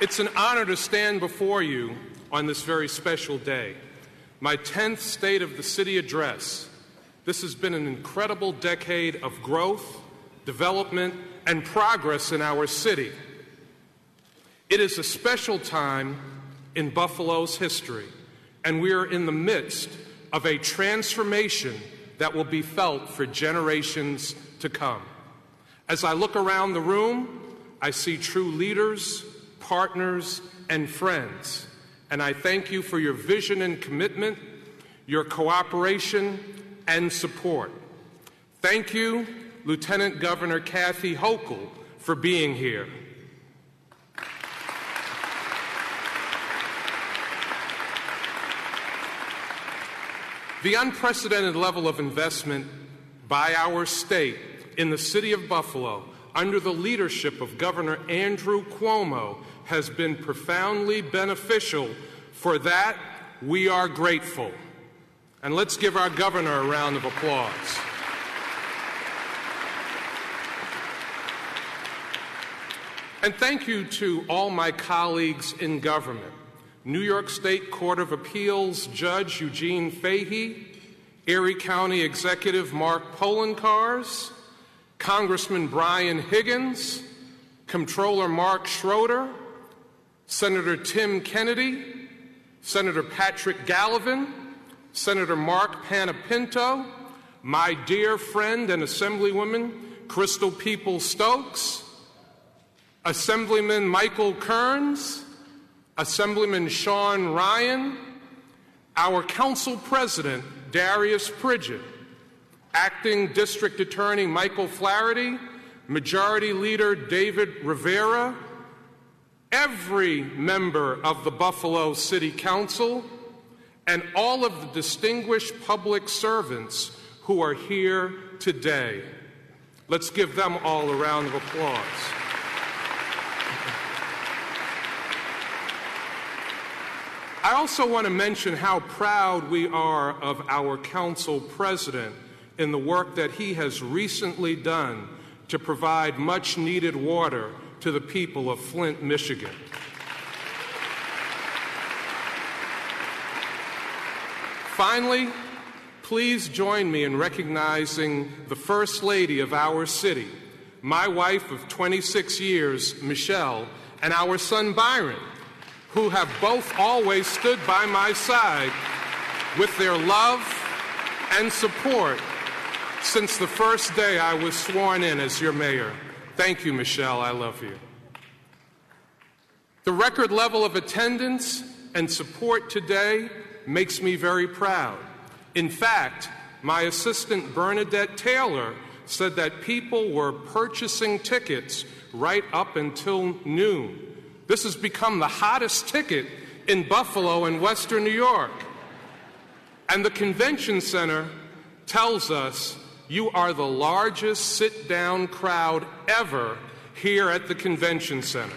It's an honor to stand before you on this very special day, my 10th State of the City address. This has been an incredible decade of growth, development, and progress in our city. It is a special time in Buffalo's history, and we are in the midst of a transformation that will be felt for generations to come. As I look around the room, I see true leaders, partners, and friends, and I thank you for your vision and commitment, your cooperation, and support. Thank you, Lieutenant Governor Kathy Hochul, for being here. The unprecedented level of investment by our state in the city of Buffalo under the leadership of Governor Andrew Cuomo has been profoundly beneficial. For that, we are grateful. And let's give our governor a round of applause. And thank you to all my colleagues in government. New York State Court of Appeals Judge Eugene Fahey, Erie County Executive Mark Polenkars, Congressman Brian Higgins, Comptroller Mark Schroeder, Senator Tim Kennedy, Senator Patrick Gallivan, Senator Mark Panapinto, my dear friend and Assemblywoman Crystal Peoples-Stokes, Assemblyman Michael Kearns, Assemblyman Sean Ryan, our Council President Darius Pridgett, Acting District Attorney Michael Flaherty, Majority Leader David Rivera, every member of the Buffalo City Council, and all of the distinguished public servants who are here today. Let's give them all a round of applause. I also want to mention how proud we are of our council president in the work that he has recently done to provide much-needed water to the people of Flint, Michigan. Finally, please join me in recognizing the First Lady of our city, my wife of 26 years, Michelle, and our son Byron, who have both always stood by my side with their love and support since the first day I was sworn in as your mayor. Thank you, Michelle. I love you. The record level of attendance and support today makes me very proud. In fact, my assistant Bernadette Taylor said that people were purchasing tickets right up until noon. This has become the hottest ticket in Buffalo and Western New York. And the convention center tells us you are the largest sit-down crowd ever here at the convention center.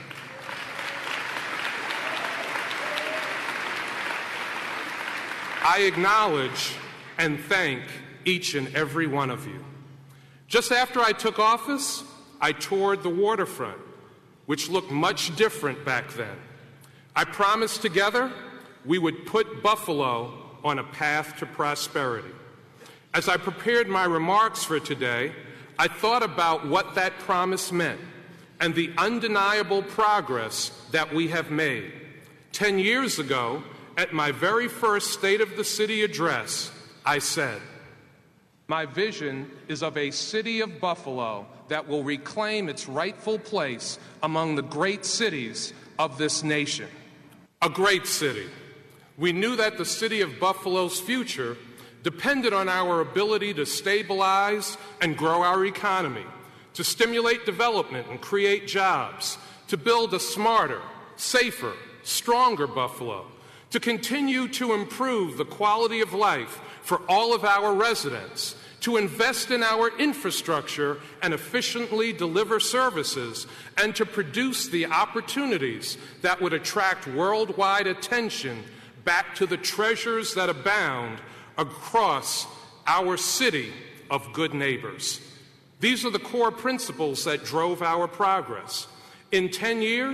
I acknowledge and thank each and every one of you. Just after I took office, I toured the waterfront, which looked much different back then. I promised together we would put Buffalo on a path to prosperity. As I prepared my remarks for today, I thought about what that promise meant and the undeniable progress that we have made. 10 years ago, at my very first State of the City address, I said, "My vision is of a city of Buffalo that will reclaim its rightful place among the great cities of this nation." A great city. We knew that the city of Buffalo's future depended on our ability to stabilize and grow our economy, to stimulate development and create jobs, to build a smarter, safer, stronger Buffalo, to continue to improve the quality of life for all of our residents, to invest in our infrastructure and efficiently deliver services, and to produce the opportunities that would attract worldwide attention back to the treasures that abound across our city of good neighbors. These are the core principles that drove our progress. In 10 years,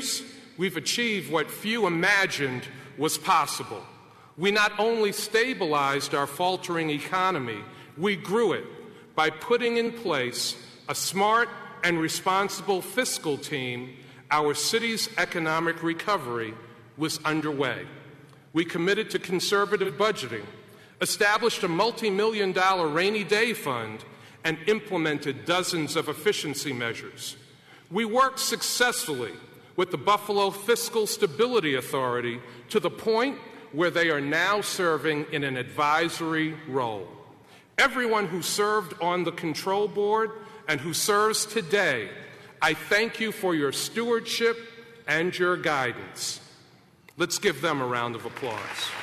we've achieved what few imagined was possible. We not only stabilized our faltering economy, we grew it by putting in place a smart and responsible fiscal team. Our city's economic recovery was underway. We committed to conservative budgeting, established a multi-million-dollar rainy day fund, and implemented dozens of efficiency measures. We worked successfully with the Buffalo Fiscal Stability Authority to the point where they are now serving in an advisory role. Everyone who served on the control board and who serves today, I thank you for your stewardship and your guidance. Let's give them a round of applause.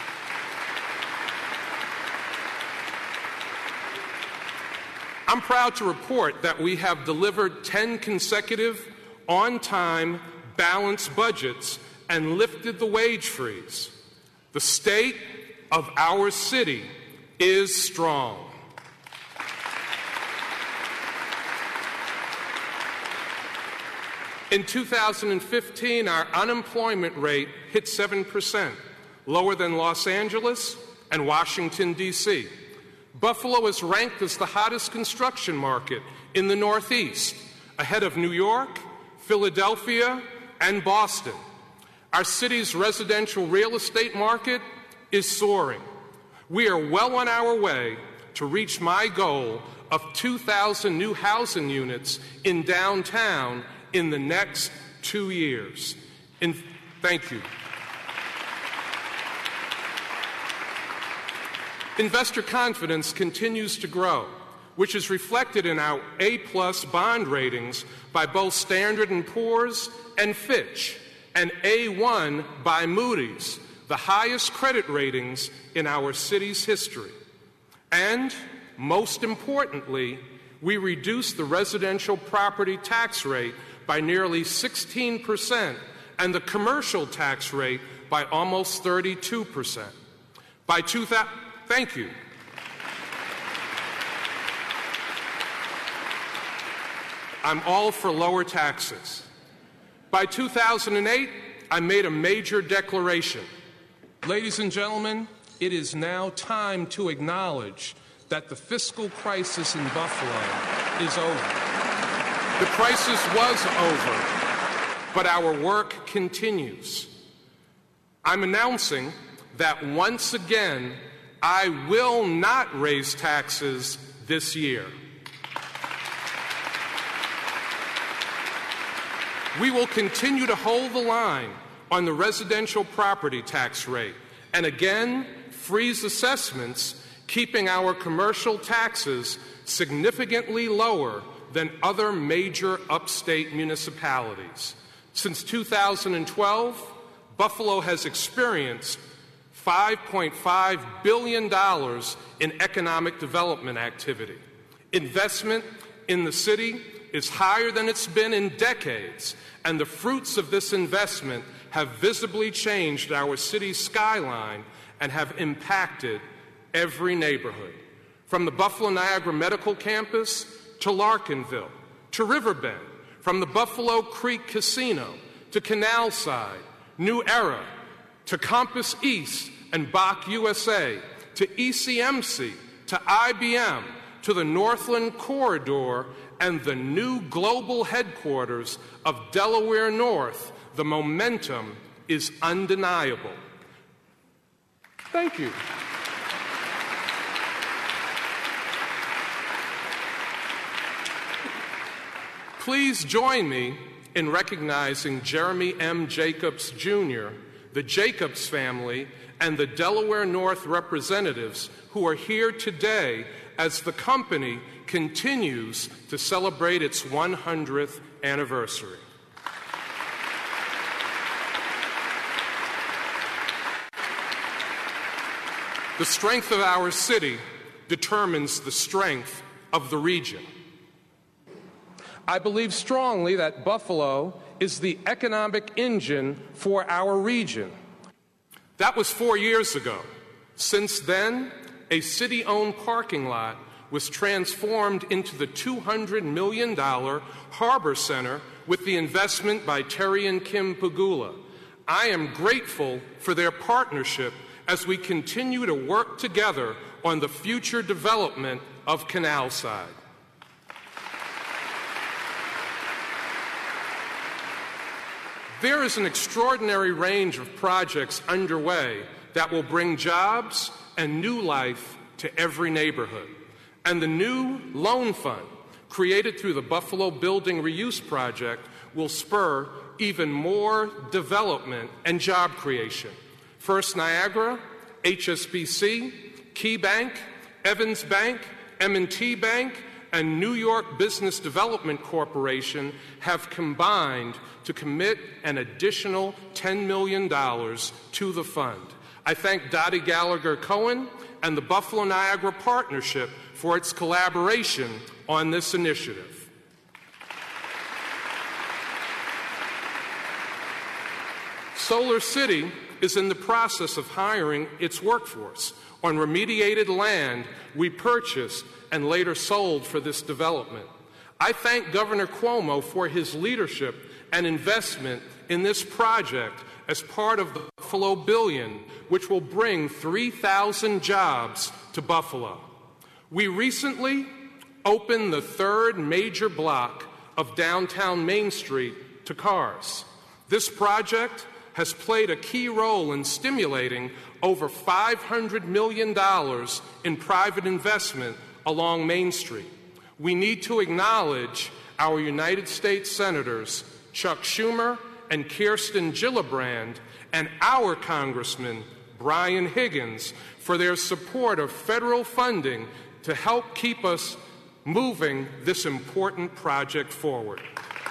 I'm proud to report that we have delivered 10 consecutive, on-time, balanced budgets and lifted the wage freeze. The state of our city is strong. In 2015, our unemployment rate hit 7%, lower than Los Angeles and Washington, D.C. Buffalo is ranked as the hottest construction market in the Northeast, ahead of New York, Philadelphia, and Boston. Our city's residential real estate market is soaring. We are well on our way to reach my goal of 2,000 new housing units in downtown in the next 2 years. Thank you. Investor confidence continues to grow, which is reflected in our A-plus bond ratings by both Standard & Poor's and Fitch, and A1 by Moody's, the highest credit ratings in our city's history. And, most importantly, we reduced the residential property tax rate by nearly 16% and the commercial tax rate by almost 32%. Thank you. I'm all for lower taxes. By 2008, I made a major declaration. Ladies and gentlemen, it is now time to acknowledge that the fiscal crisis in Buffalo is over. The crisis was over, but our work continues. I'm announcing that once again, I will not raise taxes this year. We will continue to hold the line on the residential property tax rate and again freeze assessments, keeping our commercial taxes significantly lower than other major upstate municipalities. Since 2012, Buffalo has experienced $5.5 billion in economic development activity. Investment in the city is higher than it's been in decades, and the fruits of this investment have visibly changed our city's skyline and have impacted every neighborhood. From the Buffalo Niagara Medical Campus to Larkinville, to Riverbend, from the Buffalo Creek Casino to Canal Side, New Era, to Compass East and Bach USA, to ECMC, to IBM, to the Northland Corridor and the new global headquarters of Delaware North, the momentum is undeniable. Thank you. Please join me in recognizing Jeremy M. Jacobs, Jr., the Jacobs family, and the Delaware North representatives who are here today as the company continues to celebrate its 100th anniversary. The strength of our city determines the strength of the region. I believe strongly that Buffalo is the economic engine for our region. That was 4 years ago. Since then, a city-owned parking lot was transformed into the $200 million Harbor Center with the investment by Terry and Kim Pagula. I am grateful for their partnership as we continue to work together on the future development of Canalside. There is an extraordinary range of projects underway that will bring jobs and new life to every neighborhood. And the new loan fund, created through the Buffalo Building Reuse Project, will spur even more development and job creation. First Niagara, HSBC, Key Bank, Evans Bank, M&T Bank, and New York Business Development Corporation have combined to commit an additional $10 million to the fund. I thank Dottie Gallagher Cohen and the Buffalo Niagara Partnership for its collaboration on this initiative. Solar City is in the process of hiring its workforce on remediated land we purchased and later sold for this development. I thank Governor Cuomo for his leadership and investment in this project as part of the Buffalo Billion, which will bring 3,000 jobs to Buffalo. We recently opened the third major block of downtown Main Street to cars. This project has played a key role in stimulating over $500 million in private investment along Main Street. We need to acknowledge our United States Senators Chuck Schumer and Kirsten Gillibrand and our Congressman Brian Higgins for their support of federal funding to help keep us moving this important project forward.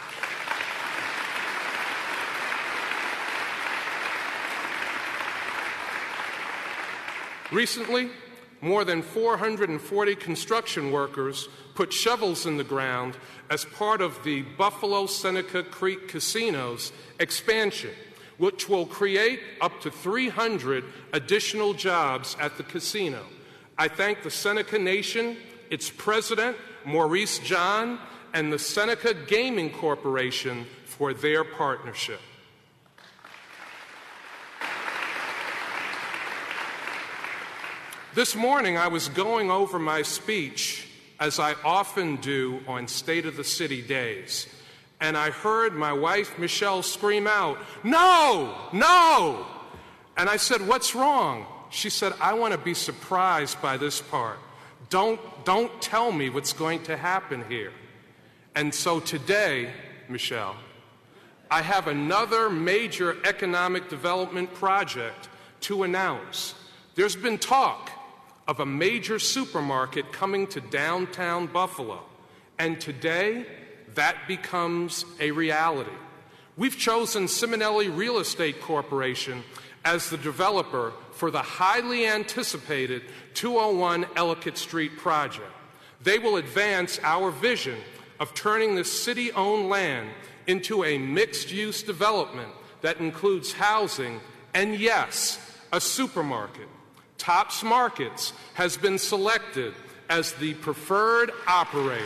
Recently, more than 440 construction workers put shovels in the ground as part of the Buffalo Seneca Creek Casino's expansion, which will create up to 300 additional jobs at the casino. I thank the Seneca Nation, its president, Maurice John, and the Seneca Gaming Corporation for their partnership. This morning, I was going over my speech, as I often do on State of the City days, and I heard my wife, Michelle, scream out, "No! No!" And I said, "What's wrong?" She said, "I want to be surprised by this part. Don't tell me what's going to happen here." And so today, Michelle, I have another major economic development project to announce. There's been talk of a major supermarket coming to downtown Buffalo, and today that becomes a reality. We've chosen Simonelli Real Estate Corporation as the developer for the highly anticipated 201 Ellicott Street project. They will advance our vision of turning this city-owned land into a mixed-use development that includes housing and, yes, a supermarket. Tops Markets has been selected as the preferred operator.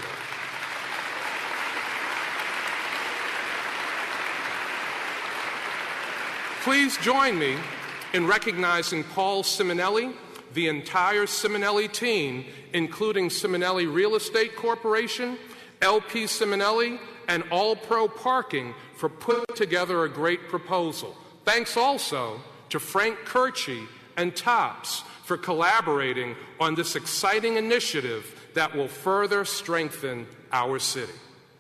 Please join me in recognizing Paul Simonelli, the entire Simonelli team, including Simonelli Real Estate Corporation, LP Simonelli, and All Pro Parking for putting together a great proposal. Thanks also to Frank Kirchie and Tops for collaborating on this exciting initiative that will further strengthen our city.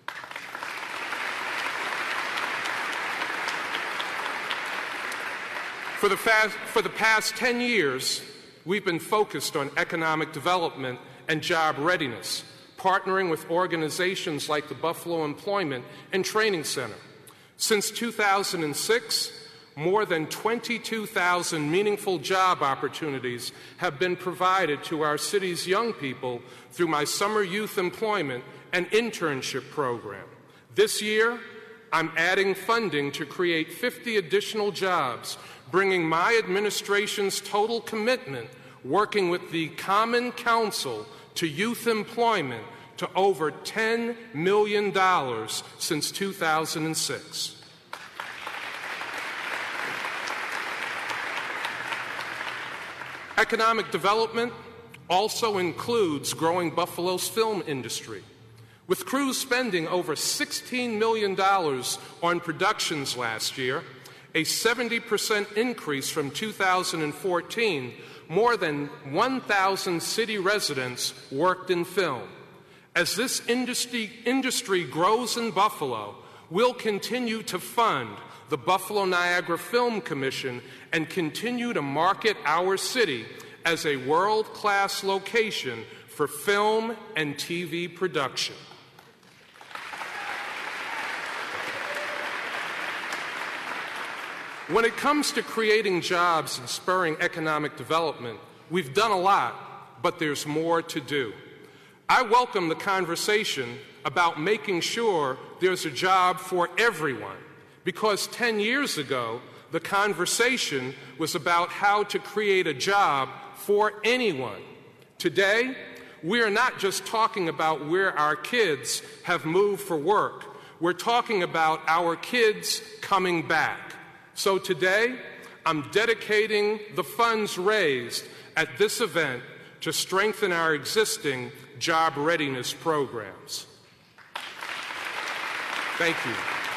For the past 10 years, we've been focused on economic development and job readiness, partnering with organizations like the Buffalo Employment and Training Center. Since 2006, more than 22,000 meaningful job opportunities have been provided to our city's young people through my summer youth employment and internship program. This year, I'm adding funding to create 50 additional jobs, bringing my administration's total commitment, working with the Common Council to youth employment, to over $10 million since 2006. Economic development also includes growing Buffalo's film industry. With crews spending over $16 million on productions last year, a 70% increase from 2014, more than 1,000 city residents worked in film. As this industry grows in Buffalo, we'll continue to fund the Buffalo Niagara Film Commission and continue to market our city as a world-class location for film and TV production. When it comes to creating jobs and spurring economic development, we've done a lot, but there's more to do. I welcome the conversation about making sure there's a job for everyone, because 10 years ago, the conversation was about how to create a job for anyone. Today, we are not just talking about where our kids have moved for work. We're talking about our kids coming back. So today, I'm dedicating the funds raised at this event to strengthen our existing job readiness programs. Thank you.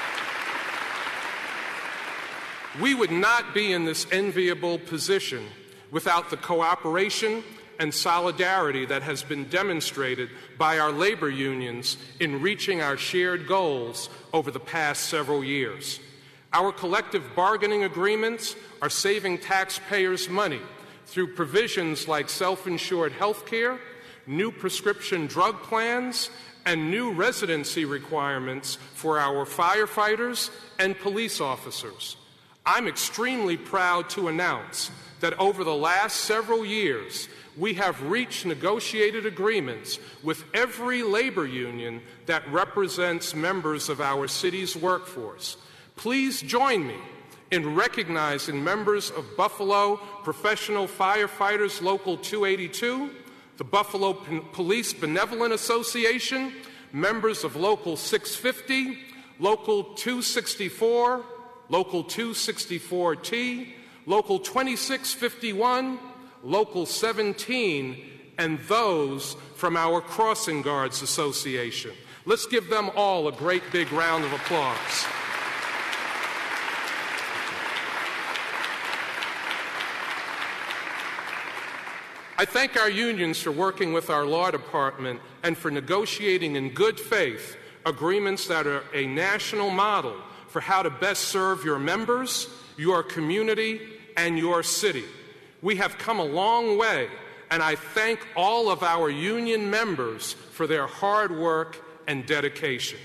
We would not be in this enviable position without the cooperation and solidarity that has been demonstrated by our labor unions in reaching our shared goals over the past several years. Our collective bargaining agreements are saving taxpayers money through provisions like self-insured health care, new prescription drug plans, and new residency requirements for our firefighters and police officers. I'm extremely proud to announce that over the last several years, we have reached negotiated agreements with every labor union that represents members of our city's workforce. Please join me in recognizing members of Buffalo Professional Firefighters Local 282, the Buffalo Police Benevolent Association, members of Local 650, Local 264, Local 264T, Local 2651, Local 17, and those from our Crossing Guards Association. Let's give them all a great big round of applause. I thank our unions for working with our law department and for negotiating in good faith agreements that are a national model for how to best serve your members, your community, and your city. We have come a long way, and I thank all of our union members for their hard work and dedication.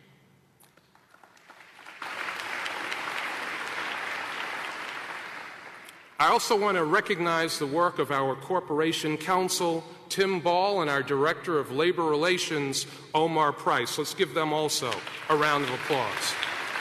I also want to recognize the work of our Corporation Counsel, Tim Ball, and our Director of Labor Relations, Omar Price. Let's give them also a round of applause.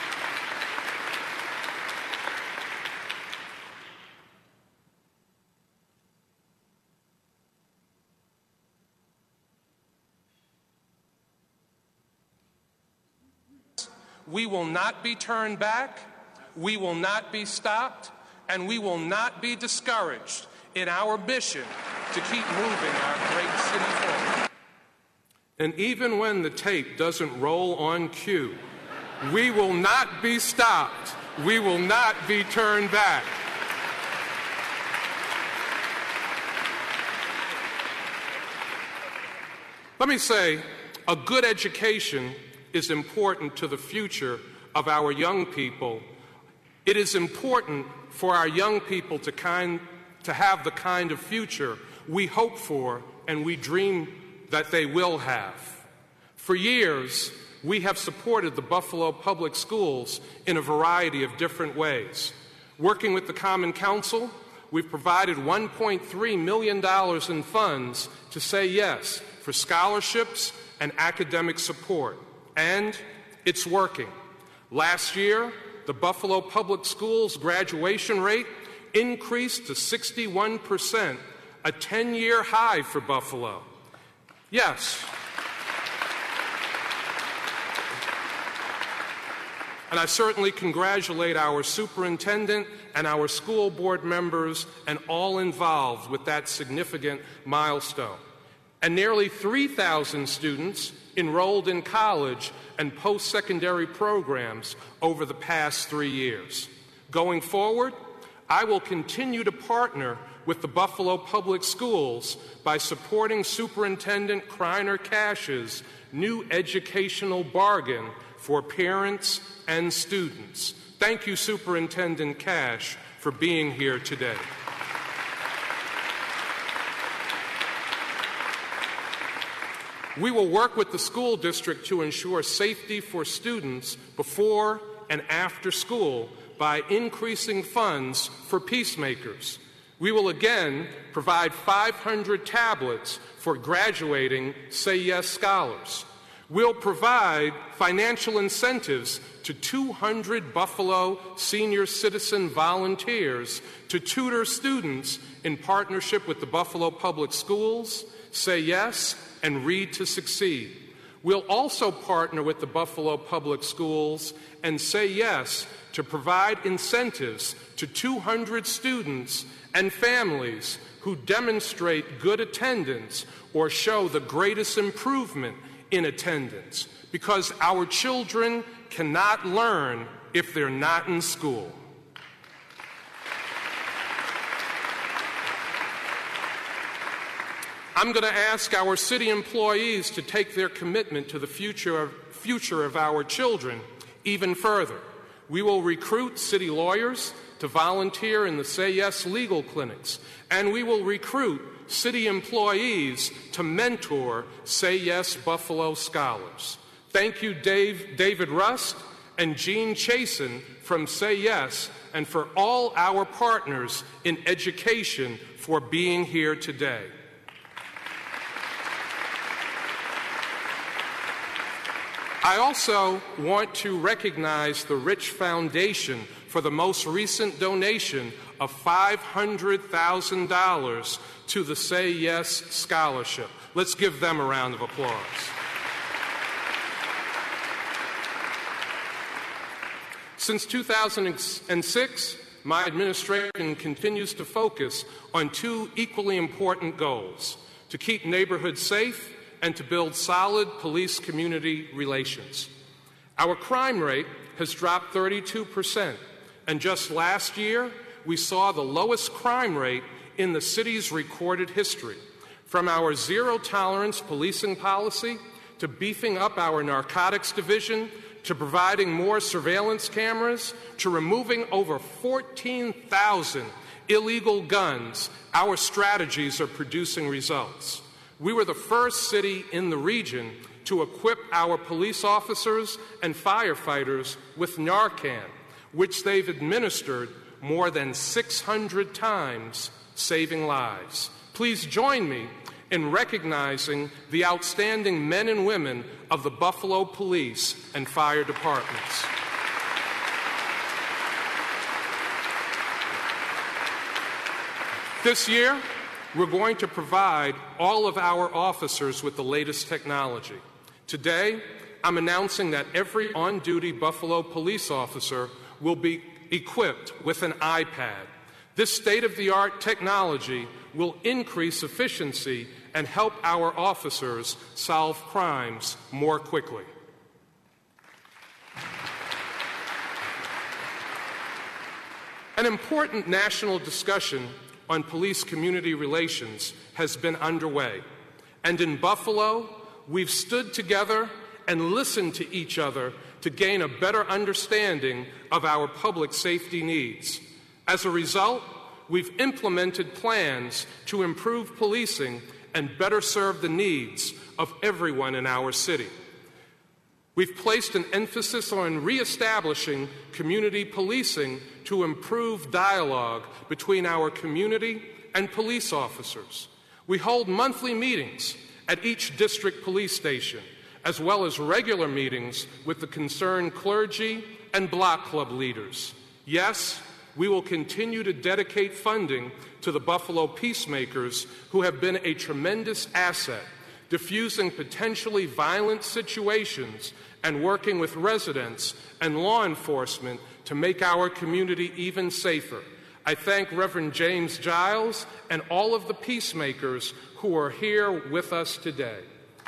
We will not be turned back, we will not be stopped, and we will not be discouraged in our mission to keep moving our great city forward. And even when the tape doesn't roll on cue, we will not be stopped. We will not be turned back. Let me say, a good education is important to the future of our young people. It is important for our young people to have the kind of future we hope for and we dream that they will have. For years, we have supported the Buffalo Public Schools in a variety of different ways. Working with the Common Council, we've provided $1.3 million in funds to say yes for scholarships and academic support. And it's working. Last year, the Buffalo Public Schools graduation rate increased to 61%, a 10-year high for Buffalo. Yes. And I certainly congratulate our superintendent and our school board members and all involved with that significant milestone. And nearly 3,000 students enrolled in college and post-secondary programs over the past 3 years. Going forward, I will continue to partner with the Buffalo Public Schools by supporting Superintendent Kreiner Cash's new educational bargain for parents and students. Thank you, Superintendent Cash, for being here today. We will work with the school district to ensure safety for students before and after school by increasing funds for peacemakers. We will again provide 500 tablets for graduating Say Yes scholars. We'll provide financial incentives to 200 Buffalo senior citizen volunteers to tutor students in partnership with the Buffalo Public Schools, Say Yes, and Read to Succeed. We'll also partner with the Buffalo Public Schools and Say Yes to provide incentives to 200 students and families who demonstrate good attendance or show the greatest improvement in attendance, because our children cannot learn if they're not in school. I'm going to ask our city employees to take their commitment to the future of our children even further. We will recruit city lawyers to volunteer in the Say Yes legal clinics, and we will recruit city employees to mentor Say Yes Buffalo scholars. Thank you, David Rust and Jean Chasen from Say Yes, and for all our partners in education for being here today. I also want to recognize the Rich Foundation for the most recent donation of $500,000 to the Say Yes Scholarship. Let's give them a round of applause. Since 2006, my administration continues to focus on two equally important goals: to keep neighborhoods safe and to build solid police-community relations. Our crime rate has dropped 32%, and just last year, we saw the lowest crime rate in the city's recorded history. From our zero-tolerance policing policy, to beefing up our narcotics division, to providing more surveillance cameras, to removing over 14,000 illegal guns, our strategies are producing results. We were the first city in the region to equip our police officers and firefighters with Narcan, which they've administered more than 600 times, saving lives. Please join me in recognizing the outstanding men and women of the Buffalo Police and Fire Departments. This year, we're going to provide all of our officers with the latest technology. Today, I'm announcing that every on-duty Buffalo police officer will be equipped with an iPad. This state-of-the-art technology will increase efficiency and help our officers solve crimes more quickly. An important national discussion on police-community relations has been underway. And in Buffalo, we've stood together and listened to each other to gain a better understanding of our public safety needs. As a result, we've implemented plans to improve policing and better serve the needs of everyone in our city. We've placed an emphasis on reestablishing community policing to improve dialogue between our community and police officers. We hold monthly meetings at each district police station, as well as regular meetings with the concerned clergy and block club leaders. Yes, we will continue to dedicate funding to the Buffalo Peacemakers, who have been a tremendous asset, diffusing potentially violent situations and working with residents and law enforcement to make our community even safer. I thank Reverend James Giles and all of the peacemakers who are here with us today.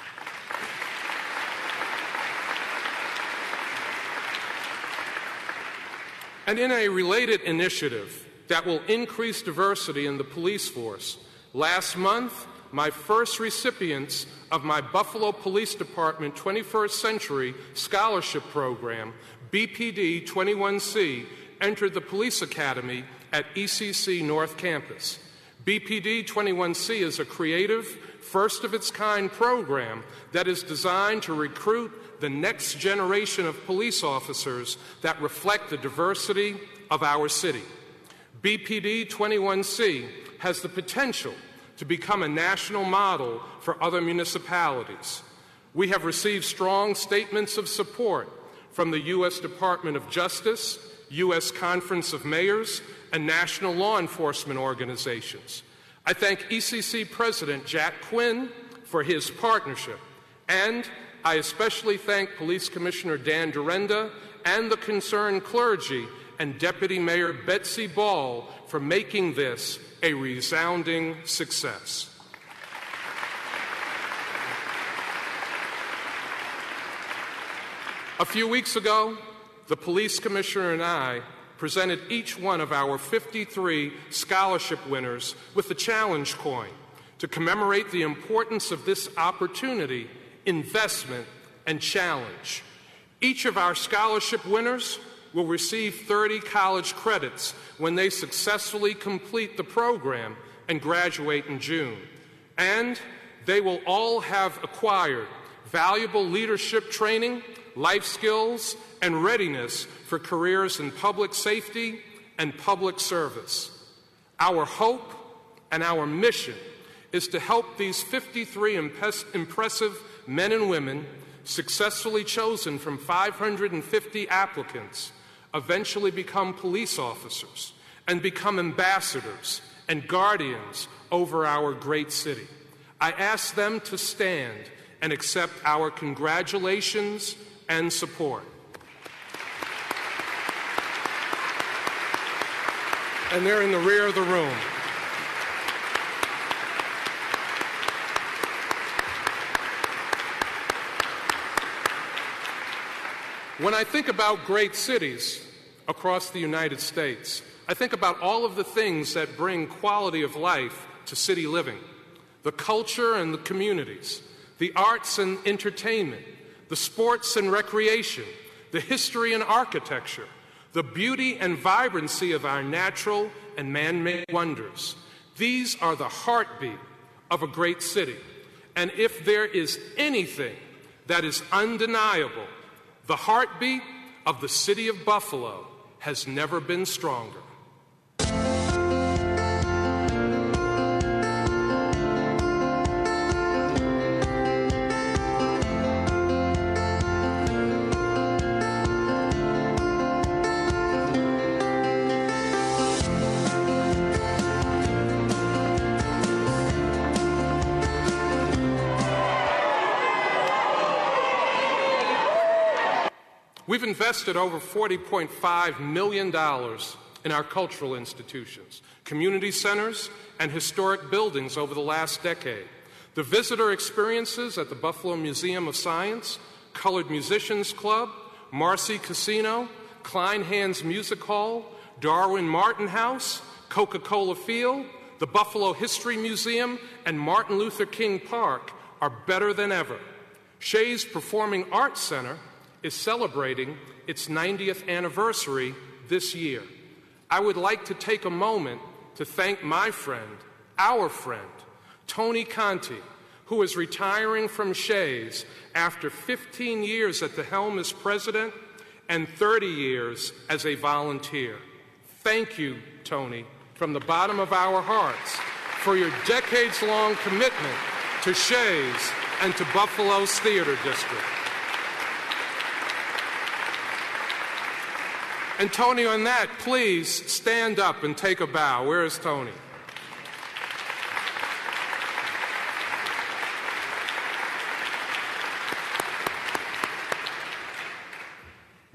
And in a related initiative that will increase diversity in the police force, last month, my first recipients of my Buffalo Police Department 21st Century Scholarship Program, BPD 21C, entered the Police Academy at ECC North Campus. BPD 21C is a creative, first-of-its-kind program that is designed to recruit the next generation of police officers that reflect the diversity of our city. BPD 21C has the potential to become a national model for other municipalities. We have received strong statements of support from the U.S. Department of Justice, U.S. Conference of Mayors, and national law enforcement organizations. I thank ECC President Jack Quinn for his partnership, and I especially thank Police Commissioner Dan Durenda and the concerned clergy and Deputy Mayor Betsy Ball for making this a resounding success. A few weeks ago, the Police Commissioner and I presented each one of our 53 scholarship winners with the Challenge Coin to commemorate the importance of this opportunity, investment, and challenge. Each of our scholarship winners will receive 30 college credits when they successfully complete the program and graduate in June. And they will all have acquired valuable leadership training, life skills, and readiness for careers in public safety and public service. Our hope and our mission is to help these 53 impressive men and women, successfully chosen from 550 applicants, eventually become police officers and become ambassadors and guardians over our great city. I ask them to stand and accept our congratulations and support. And they're in the rear of the room. When I think about great cities across the United States, I think about all of the things that bring quality of life to city living: the culture and the communities, the arts and entertainment, the sports and recreation, the history and architecture, the beauty and vibrancy of our natural and man-made wonders. These are the heartbeat of a great city. And if there is anything that is undeniable, the heartbeat of the city of Buffalo has never been stronger. We've invested over $40.5 million in our cultural institutions, community centers, and historic buildings over the last decade. The visitor experiences at the Buffalo Museum of Science, Colored Musicians Club, Marcy Casino, Klein Hands Music Hall, Darwin Martin House, Coca-Cola Field, the Buffalo History Museum, and Martin Luther King Park are better than ever. Shays Performing Arts Center is celebrating its 90th anniversary this year. I would like to take a moment to thank my friend, our friend, Tony Conti, who is retiring from Shays after 15 years at the helm as president and 30 years as a volunteer. Thank you, Tony, from the bottom of our hearts for your decades-long commitment to Shays and to Buffalo's Theater District. And Tony, on that, please stand up and take a bow. Where is Tony?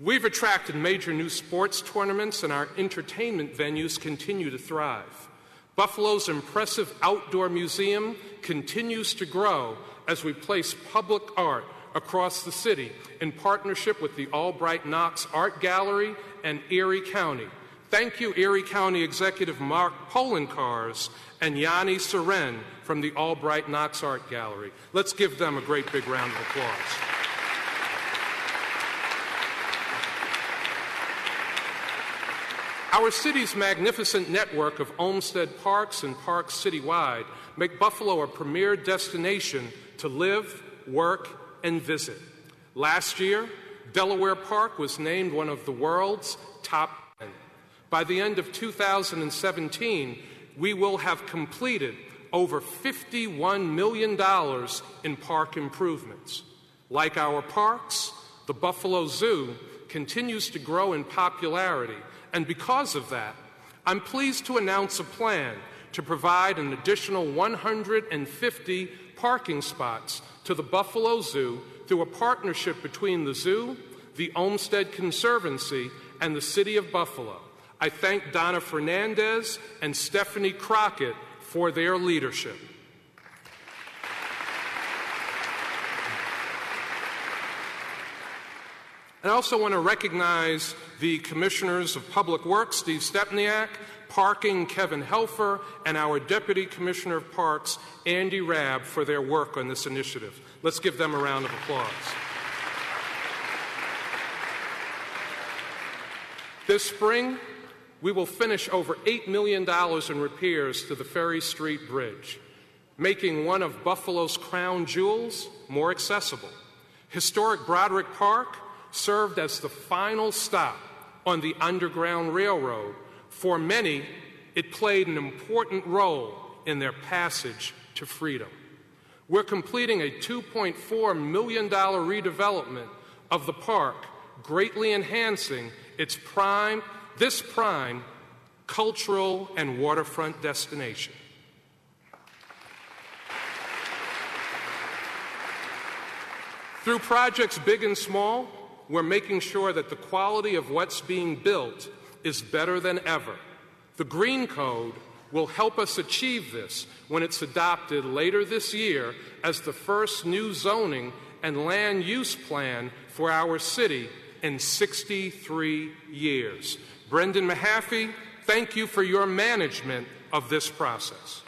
We've attracted major new sports tournaments, and our entertainment venues continue to thrive. Buffalo's impressive outdoor museum continues to grow as we place public art across the city in partnership with the Albright Knox Art Gallery and Erie County. Thank you, Erie County Executive Mark Polenkars and Yanni Seren from the Albright Knox Art Gallery. Let's give them a great big round of applause. Our city's magnificent network of Olmsted Parks and parks citywide make Buffalo a premier destination to live, work, and visit. Last year, Delaware Park was named one of the world's top 10. By the end of 2017, we will have completed over $51 million in park improvements. Like our parks, the Buffalo Zoo continues to grow in popularity, and because of that, I'm pleased to announce a plan to provide an additional 150 parking spots to the Buffalo Zoo through a partnership between the zoo, the Olmsted Conservancy, and the City of Buffalo. I thank Donna Fernandez and Stephanie Crockett for their leadership. I also want to recognize the Commissioners of Public Works, Steve Stepniak, Parking, Kevin Helfer, and our Deputy Commissioner of Parks, Andy Rabb, for their work on this initiative. Let's give them a round of applause. This spring, we will finish over $8 million in repairs to the Ferry Street Bridge, making one of Buffalo's crown jewels more accessible. Historic Broderick Park served as the final stop on the Underground Railroad. For many, it played an important role in their passage to freedom. We're completing a $2.4 million redevelopment of the park, greatly enhancing this prime cultural and waterfront destination. Through projects big and small, we're making sure that the quality of what's being built is better than ever. The Green Code will help us achieve this when it's adopted later this year as the first new zoning and land use plan for our city in 63 years. Brendan Mahaffey, thank you for your management of this process.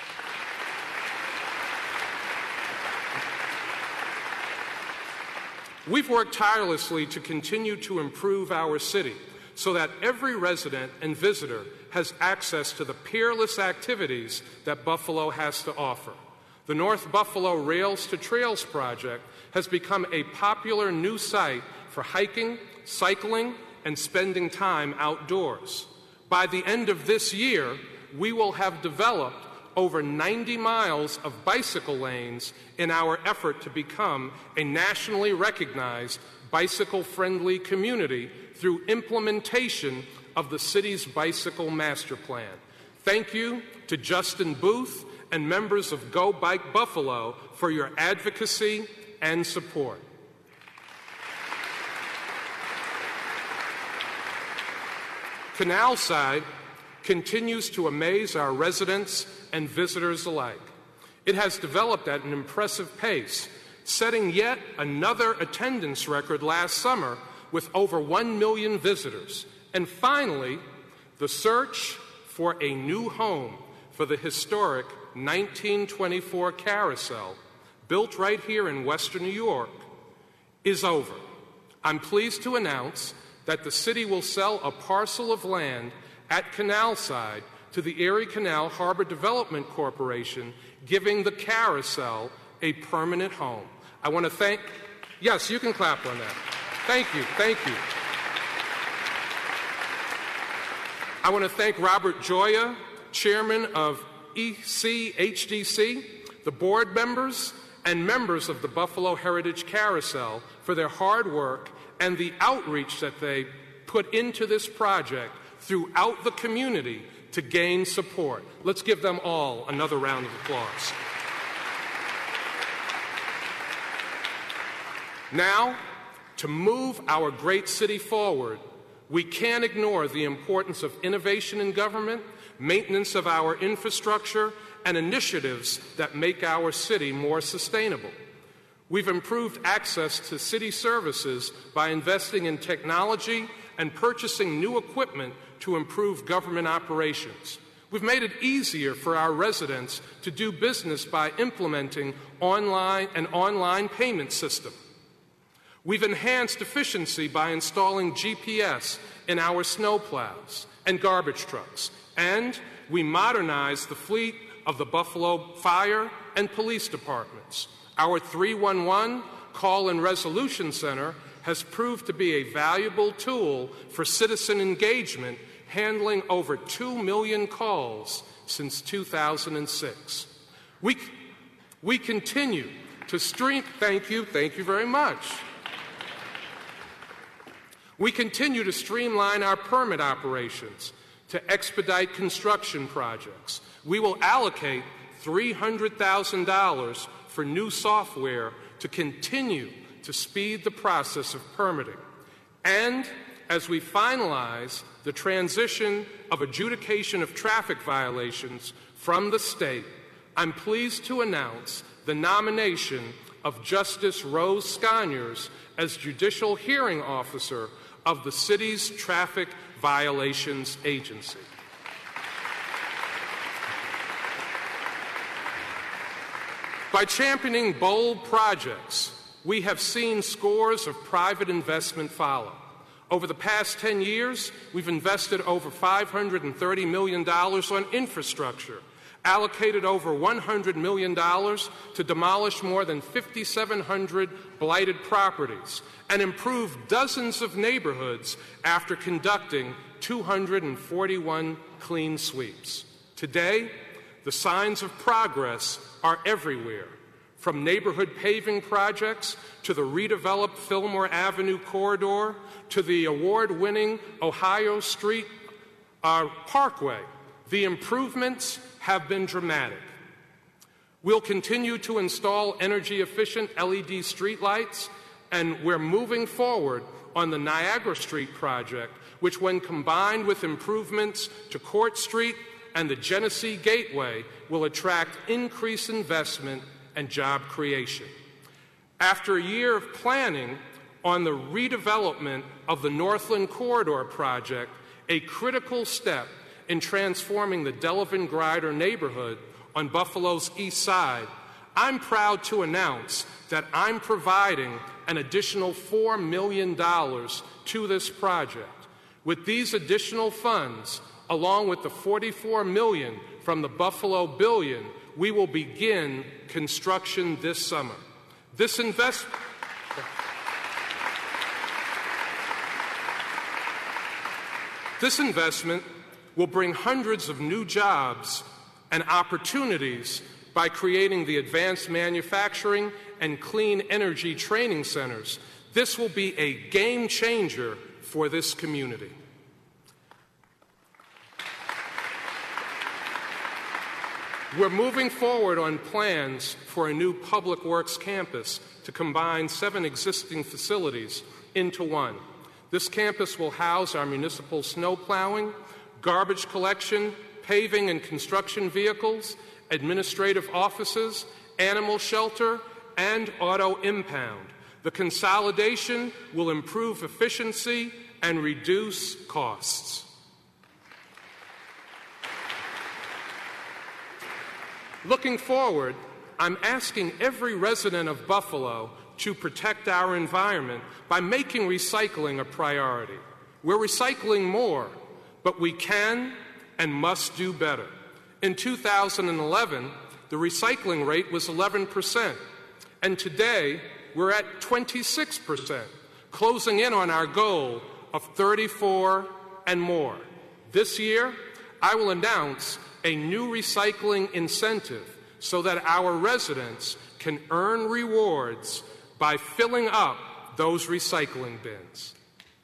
We've worked tirelessly to continue to improve our city so that every resident and visitor has access to the peerless activities that Buffalo has to offer. The North Buffalo Rails to Trails project has become a popular new site for hiking, cycling, and spending time outdoors. By the end of this year, we will have developed over 90 miles of bicycle lanes in our effort to become a nationally recognized bicycle-friendly community through implementation of the city's bicycle master plan. Thank you to Justin Booth and members of Go Bike Buffalo for your advocacy and support. Canalside continues to amaze our residents and visitors alike. It has developed at an impressive pace, setting yet another attendance record last summer with over 1 million visitors. And finally, the search for a new home for the historic 1924 Carousel, built right here in Western New York, is over. I'm pleased to announce that the city will sell a parcel of land at Canalside to the Erie Canal Harbor Development Corporation, giving the Carousel a permanent home. I want to thank, yes, you can clap on that. Thank you, thank you. I want to thank Robert Gioia, chairman of ECHDC, the board members, and members of the Buffalo Heritage Carousel for their hard work and the outreach that they put into this project throughout the community to gain support. Let's give them all another round of applause. Now, To move our great city forward, we can't ignore the importance of innovation in government, maintenance of our infrastructure, and initiatives that make our city more sustainable. We've improved access to city services by investing in technology and purchasing new equipment to improve government operations. We've made it easier for our residents to do business by implementing an online payment system. We've enhanced efficiency by installing GPS in our snowplows and garbage trucks, and we modernized the fleet of the Buffalo Fire and Police Departments. Our 311 Call and Resolution Center has proved to be a valuable tool for citizen engagement, handling over 2 million calls since 2006. We continue to thank you very much. We continue to streamline our permit operations to expedite construction projects. We will allocate $300,000 for new software to continue to speed the process of permitting. And as we finalize the transition of adjudication of traffic violations from the state, I'm pleased to announce the nomination of Justice Rose Sconiers as Judicial Hearing Officer of the city's Traffic Violations Agency. By championing bold projects, we have seen scores of private investment follow. Over the past 10 years, we've invested over $530 million on infrastructure, allocated over $100 million to demolish more than 5,700 blighted properties, and improved dozens of neighborhoods after conducting 241 clean sweeps. Today, the signs of progress are everywhere, from neighborhood paving projects to the redeveloped Fillmore Avenue corridor to the award-winning Ohio Street Parkway. The improvements have been dramatic. We'll continue to install energy-efficient LED streetlights, and we're moving forward on the Niagara Street project, which, when combined with improvements to Court Street and the Genesee Gateway, will attract increased investment and job creation. After a year of planning on the redevelopment of the Northland Corridor project, a critical step in transforming the Delavan Grider neighborhood on Buffalo's east side, I'm proud to announce that I'm providing an additional $4 million to this project. With these additional funds, along with the $44 million from the Buffalo Billion, we will begin construction this summer. This investment will bring hundreds of new jobs and opportunities by creating the Advanced Manufacturing and Clean Energy Training Centers. This will be a game changer for this community. We're moving forward on plans for a new Public Works campus to combine 7 existing facilities into one. This campus will house our municipal snow plowing, garbage collection, paving and construction vehicles, administrative offices, animal shelter, and auto impound. The consolidation will improve efficiency and reduce costs. Looking forward, I'm asking every resident of Buffalo to protect our environment by making recycling a priority. We're recycling more, but we can and must do better. In 2011, the recycling rate was 11%, and today we're at 26%, closing in on our goal of 34 and more. This year, I will announce a new recycling incentive so that our residents can earn rewards by filling up those recycling bins.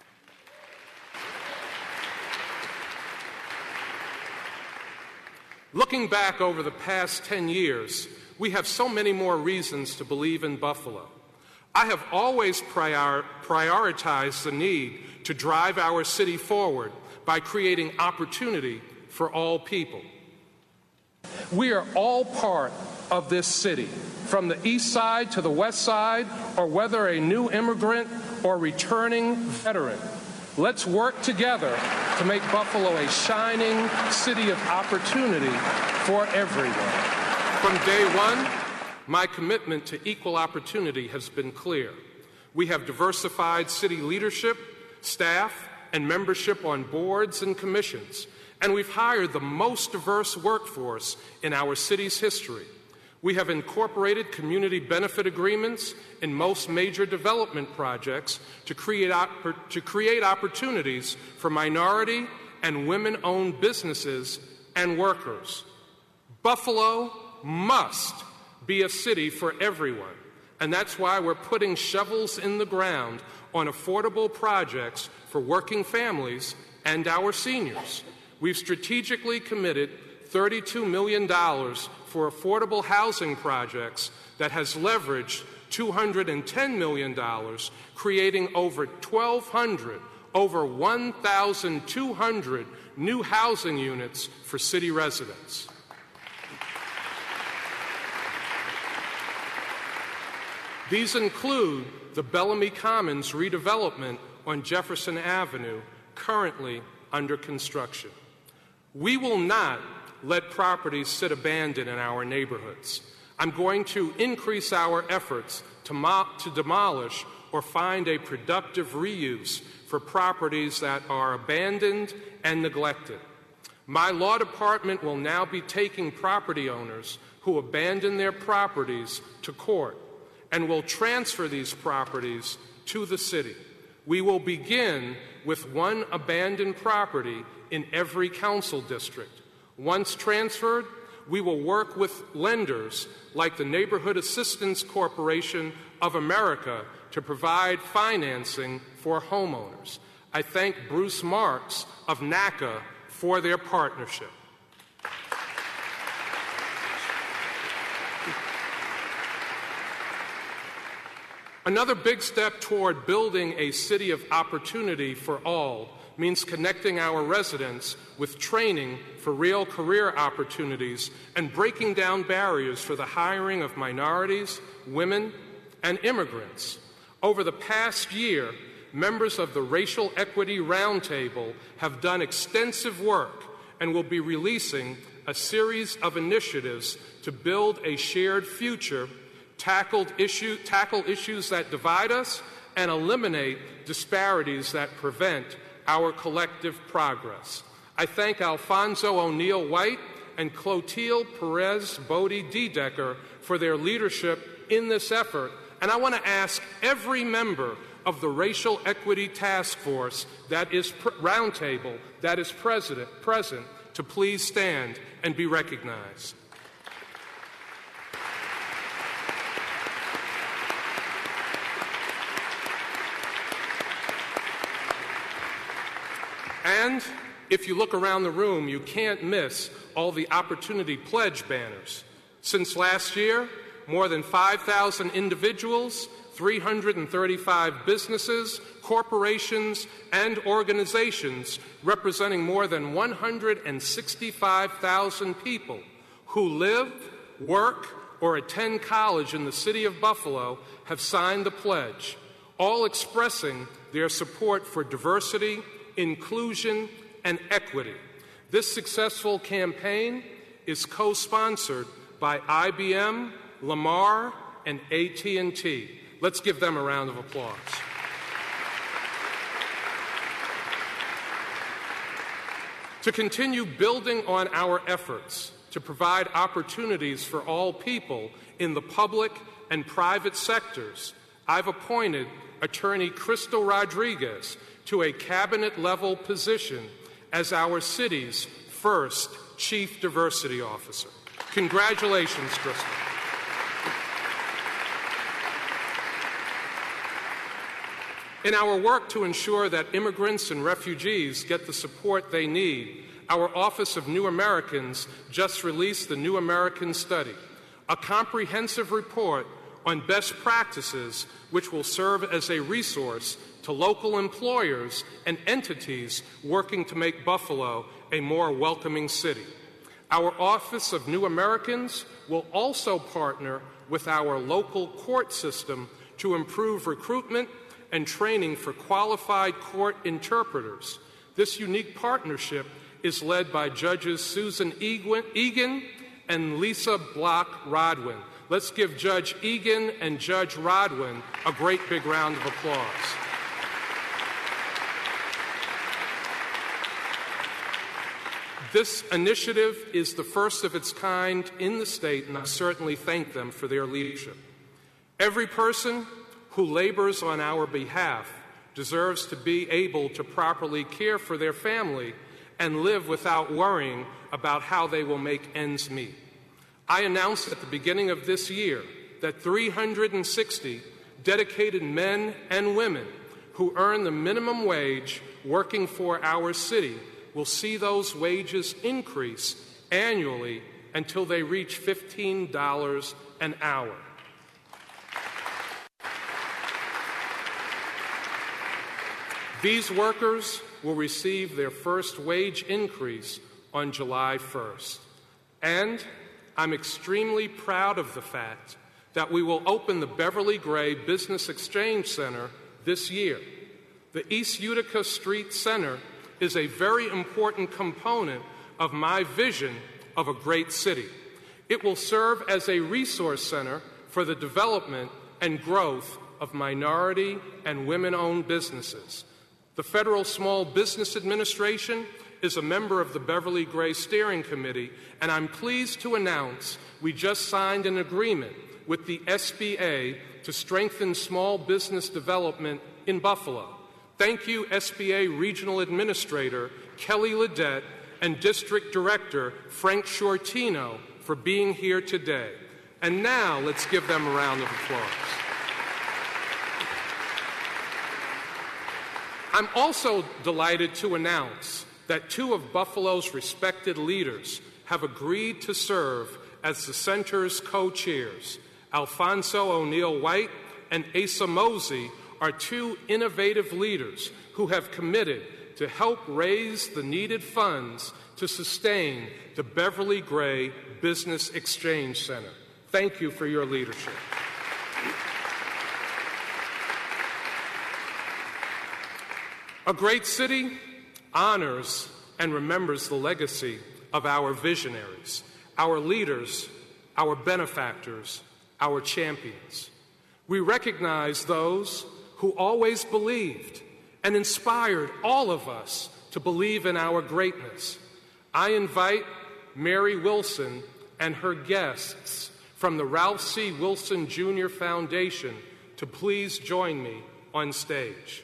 Looking back over the past 10 years, we have so many more reasons to believe in Buffalo. I have always prioritized the need to drive our city forward by creating opportunity for all people. We are all part of this city, from the east side to the west side, or whether a new immigrant or returning veteran. Let's work together to make Buffalo a shining city of opportunity for everyone. From day one, my commitment to equal opportunity has been clear. We have diversified city leadership, staff, and membership on boards and commissions, and we've hired the most diverse workforce in our city's history. We have incorporated community benefit agreements in most major development projects to create opportunities for minority and women-owned businesses and workers. Buffalo must be a city for everyone, and that's why we're putting shovels in the ground on affordable projects for working families and our seniors. We've strategically committed $32 million for affordable housing projects that has leveraged $210 million, creating over 1,200 new housing units for city residents. These include the Bellamy Commons redevelopment on Jefferson Avenue, currently under construction. We will not let properties sit abandoned in our neighborhoods. I'm going to increase our efforts to demolish or find a productive reuse for properties that are abandoned and neglected. My law department will now be taking property owners who abandon their properties to court and will transfer these properties to the city. We will begin with one abandoned property in every council district. Once transferred, we will work with lenders like the Neighborhood Assistance Corporation of America to provide financing for homeowners. I thank Bruce Marks of NACA for their partnership. Another big step toward building a city of opportunity for all means connecting our residents with training for real career opportunities and breaking down barriers for the hiring of minorities, women, and immigrants. Over the past year, members of the Racial Equity Roundtable have done extensive work and will be releasing a series of initiatives to build a shared future, tackle issues that divide us, and eliminate disparities that prevent our collective progress. I thank Alfonso O'Neill White and Clotilde Perez Bodie Dedecker for their leadership in this effort, and I want to ask every member of the Racial Equity Task Force Roundtable that is present to please stand and be recognized. And if you look around the room, you can't miss all the Opportunity Pledge banners. Since last year, more than 5,000 individuals, 335 businesses, corporations, and organizations representing more than 165,000 people who live, work, or attend college in the city of Buffalo have signed the pledge, all expressing their support for diversity, inclusion, and equity. This successful campaign is co-sponsored by IBM, Lamar, and AT&T. Let's give them a round of applause. To continue building on our efforts to provide opportunities for all people in the public and private sectors, I've appointed Attorney Crystal Rodriguez to a cabinet-level position as our city's first Chief Diversity Officer. Congratulations, Crystal. In our work to ensure that immigrants and refugees get the support they need, our Office of New Americans just released the New American Study, a comprehensive report on best practices which will serve as a resource to local employers and entities working to make Buffalo a more welcoming city. Our Office of New Americans will also partner with our local court system to improve recruitment and training for qualified court interpreters. This unique partnership is led by Judges Susan Egan and Lisa Block-Rodwin. Let's give Judge Egan and Judge Rodwin a great big round of applause. This initiative is the first of its kind in the state, and I certainly thank them for their leadership. Every person who labors on our behalf deserves to be able to properly care for their family and live without worrying about how they will make ends meet. I announced at the beginning of this year that 360 dedicated men and women who earn the minimum wage working for our city will see those wages increase annually until they reach $15 an hour. These workers will receive their first wage increase on July 1st. And I'm extremely proud of the fact that we will open the Beverly Gray Business Exchange Center this year. The East Utica Street Center is a very important component of my vision of a great city. It will serve as a resource center for the development and growth of minority and women-owned businesses. The Federal Small Business Administration is a member of the Beverly Gray Steering Committee, and I'm pleased to announce we just signed an agreement with the SBA to strengthen small business development in Buffalo. Thank you, SBA Regional Administrator Kelly Ledette and District Director Frank Shortino, for being here today. And now let's give them a round of applause. I'm also delighted to announce that two of Buffalo's respected leaders have agreed to serve as the center's co-chairs. Alfonso O'Neill White and Asa Mosey are two innovative leaders who have committed to help raise the needed funds to sustain the Beverly Gray Business Exchange Center. Thank you for your leadership. A great city honors and remembers the legacy of our visionaries, our leaders, our benefactors, our champions. We recognize those who always believed and inspired all of us to believe in our greatness. I invite Mary Wilson and her guests from the Ralph C. Wilson Jr. Foundation to please join me on stage.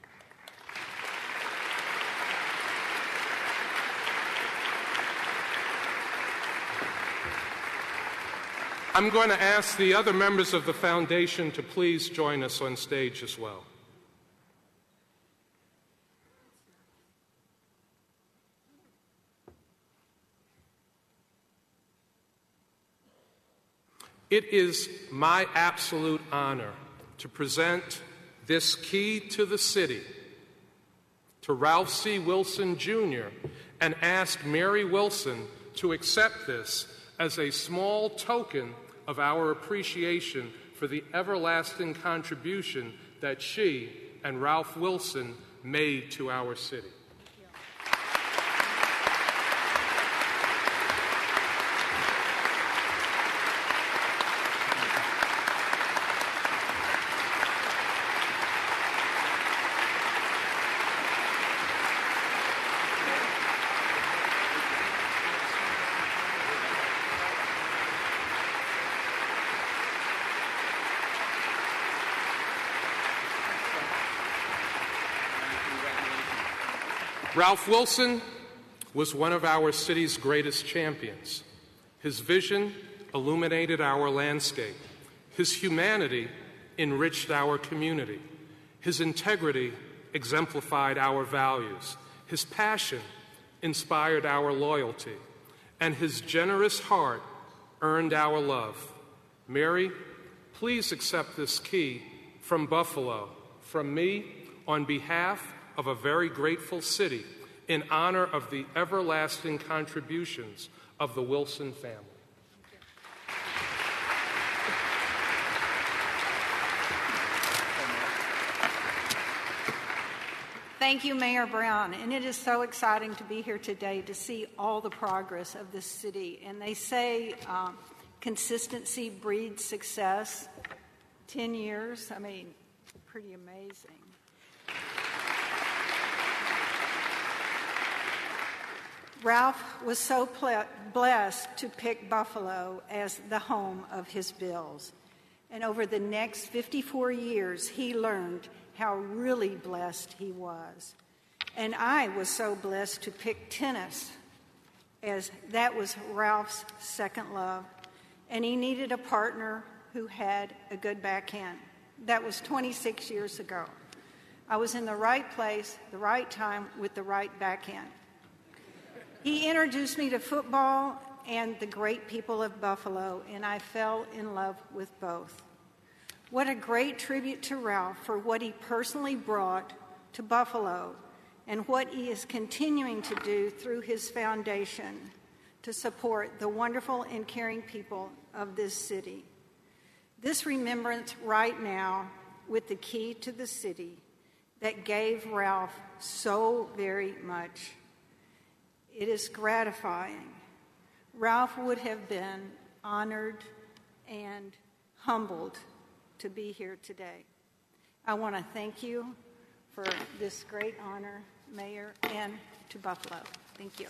I'm going to ask the other members of the foundation to please join us on stage as well. It is my absolute honor to present this key to the city to Ralph C. Wilson Jr. and ask Mary Wilson to accept this as a small token of our appreciation for the everlasting contribution that she and Ralph Wilson made to our city. Ralph Wilson was one of our city's greatest champions. His vision illuminated our landscape. His humanity enriched our community. His integrity exemplified our values. His passion inspired our loyalty. And his generous heart earned our love. Mary, please accept this key from Buffalo, from me, on behalf of a very grateful city, in honor of the everlasting contributions of the Wilson family. Thank you, Mayor Brown. And it is so exciting to be here today to see all the progress of this city. And they say consistency breeds success. 10 years, pretty amazing. Ralph was so blessed to pick Buffalo as the home of his Bills. And over the next 54 years, he learned how really blessed he was. And I was so blessed to pick tennis, as that was Ralph's second love. And he needed a partner who had a good backhand. That was 26 years ago. I was in the right place, the right time, with the right backhand. He introduced me to football and the great people of Buffalo, and I fell in love with both. What a great tribute to Ralph for what he personally brought to Buffalo and what he is continuing to do through his foundation to support the wonderful and caring people of this city. This remembrance right now with the key to the city that gave Ralph so very much. It is gratifying. Ralph would have been honored and humbled to be here today. I want to thank you for this great honor, Mayor, and to Buffalo. Thank you.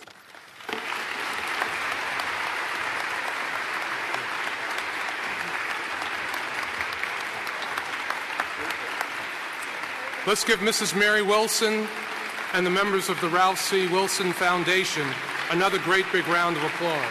Let's give Mrs. Mary Wilson and the members of the Ralph C. Wilson Foundation another great big round of applause.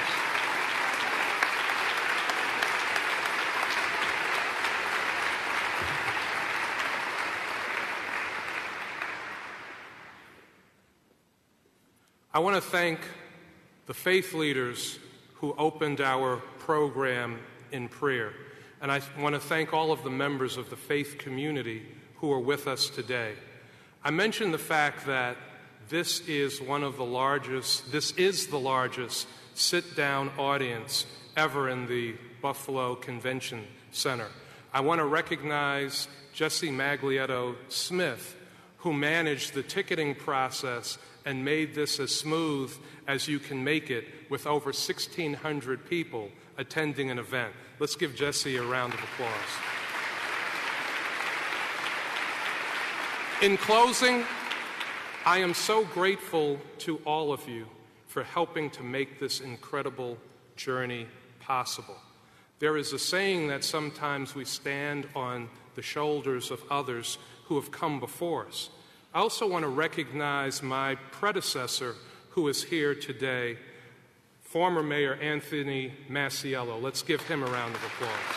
I want to thank the faith leaders who opened our program in prayer. And I want to thank all of the members of the faith community who are with us today. I mentioned the fact that this is the largest sit-down audience ever in the Buffalo Convention Center. I want to recognize Jesse Maglietto Smith, who managed the ticketing process and made this as smooth as you can make it with over 1,600 people attending an event. Let's give Jesse a round of applause. In closing, I am so grateful to all of you for helping to make this incredible journey possible. There is a saying that sometimes we stand on the shoulders of others who have come before us. I also want to recognize my predecessor who is here today, former Mayor Anthony Masiello. Let's give him a round of applause.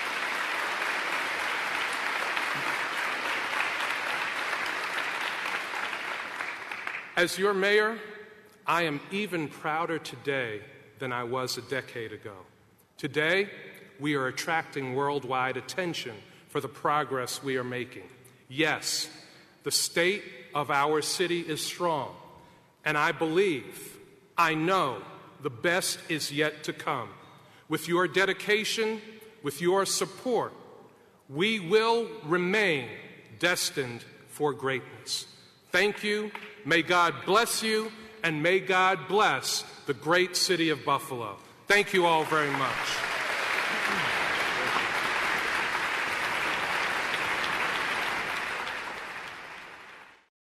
As your mayor, I am even prouder today than I was a decade ago. Today, we are attracting worldwide attention for the progress we are making. Yes, the state of our city is strong, and I know the best is yet to come. With your dedication, with your support, we will remain destined for greatness. Thank you. May God bless you, and may God bless the great city of Buffalo. Thank you all very much.